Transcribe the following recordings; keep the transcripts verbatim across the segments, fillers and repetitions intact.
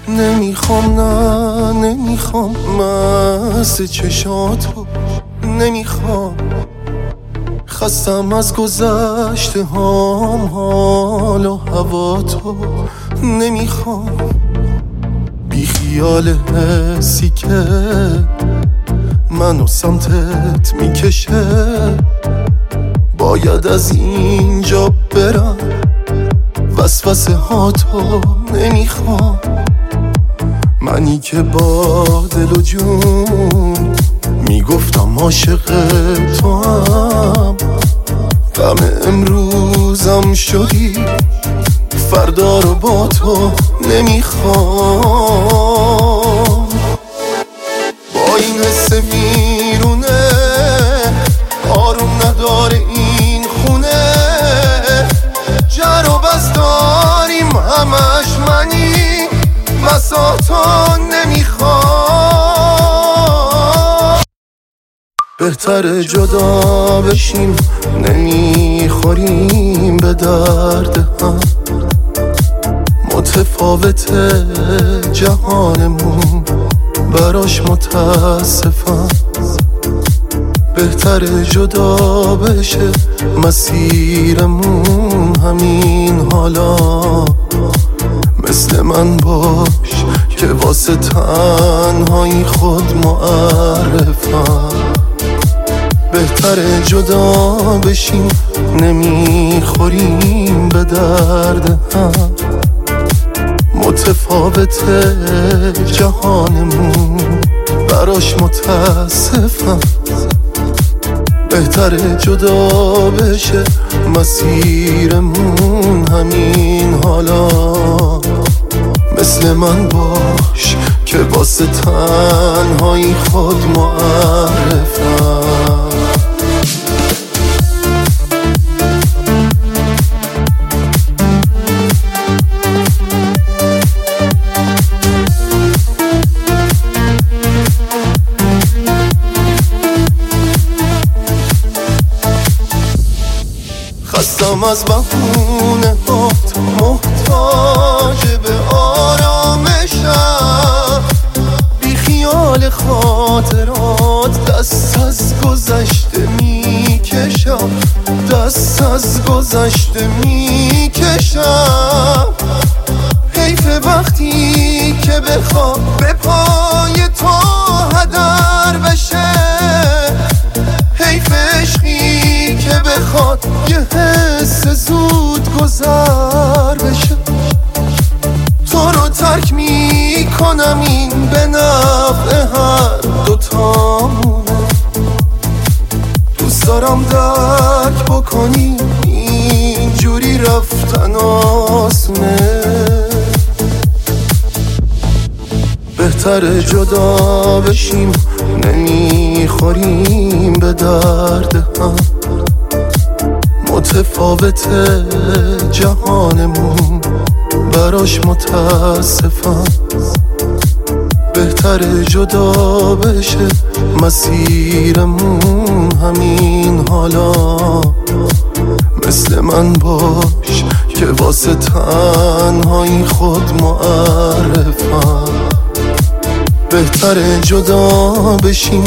نمیخوام نه نمیخوام مست چشاتو، نمیخوام خستم از گذشته هام، حال و هوا تو نمیخوام. بی خیال حسی که منو سمتت میکشه، باید از اینجا برم، وسوسه ها تو نمیخوام. منی که با دل و جون میگفتم عاشق تو هم، غم امروزم شدی، فردا رو با تو نمیخوام. با این حس میرونه آروم نداره این خونه، جر و بس داریم همش، منی بساطا نمیخوام. بهتره جدا بشیم، نمیخوریم به درد هم، متفاوت جهانمون براش متاسفم. بهتره جدا بشه مسیرمون همین حالا، مثل من باش که واسه تنهایی خود معرفم. بهتره جدا بشیم، نمیخوریم به درد هم، متفاوت جهانمون براش متاسفم. بهتره جدا بشه مسیرمون همین حالا، مثل من باش که واسه تنهایی خود معرفم. خستم از بهونه هات، محتاج به آرامشم، بی خیال خاطرات دست از گذشته میکشم، دست از گذشته میکشم. حیف وقتی که بخوام به پای تو هدر بشه، حیف عشقی که بخواد یه حس زود گذر بشه. تو رو ترک میکنم این به نفع هر دوتامونه، دوست دارم درک بکنی اینجوری رفتن آسونه. بهتره جدا بشیم، نمیخوریم به درد هم، متفاوت جهانمون براش متاسفم. بهتره جدا بشه مسیرمون همین حالا، مثل من باش که واسه تنهایی خود معرفم. بهتره جدا بشیم،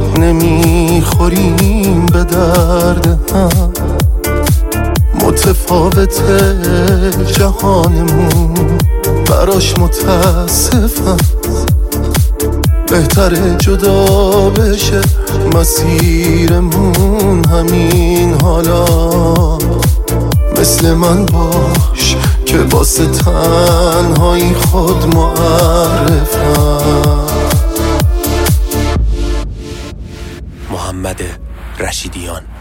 نمیخوریم به درد هم، متفاوت جهانمون براش متاسفم. بهتره جدا بشه مسیرمون همین حالا، مثل من باش که واسه تنهایی خود معرفم. محمد رشیدیان.